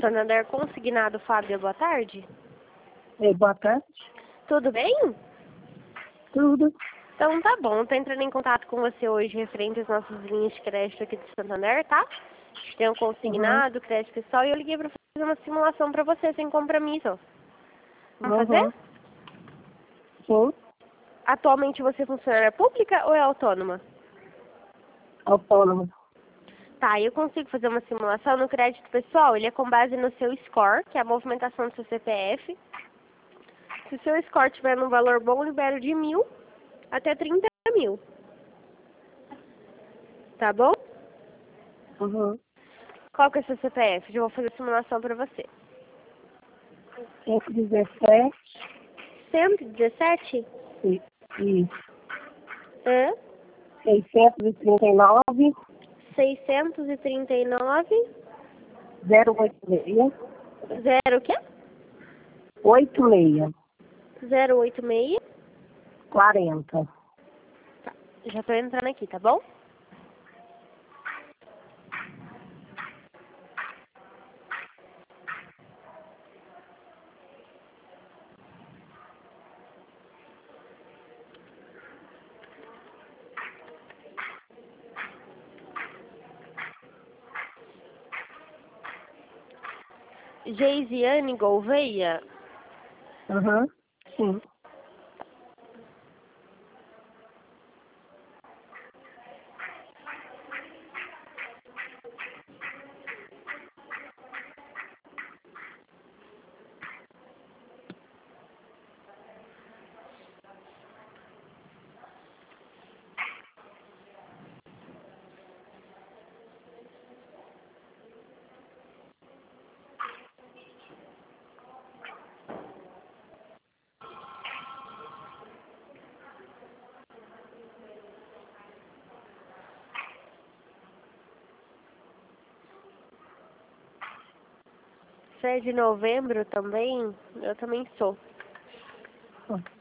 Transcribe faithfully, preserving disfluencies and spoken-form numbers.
Santander Consignado, Fábio, boa tarde. É, boa tarde. Tudo bem? Tudo. Então tá bom, tô entrando em contato com você hoje referente às nossas linhas de crédito aqui do Santander, tá? A gente tem um consignado, uhum. crédito pessoal, e eu liguei pra fazer uma simulação pra você sem compromisso. Vamos Uhum. fazer? Sim. Atualmente você é funcionária pública ou é autônoma? Autônomo. Tá, eu consigo fazer uma simulação no crédito pessoal, ele é com base no seu score, que é a movimentação do seu C P F. Se o seu score tiver num valor bom, eu libero de mil até trinta mil. Tá bom? Uhum. Qual que é o seu C P F? Já vou fazer a simulação pra você. cento e dezessete. cento e dezessete? E, e Hã? seiscentos e trinta e nove. seiscentos e trinta e nove. Zero oito seis. Zero o quê? Oito seis. Zero oito seis. Quarenta. Tá, já tô entrando aqui, tá bom? Geisiane Gouveia? Uhum. Sim. Você é de novembro também? Eu também sou.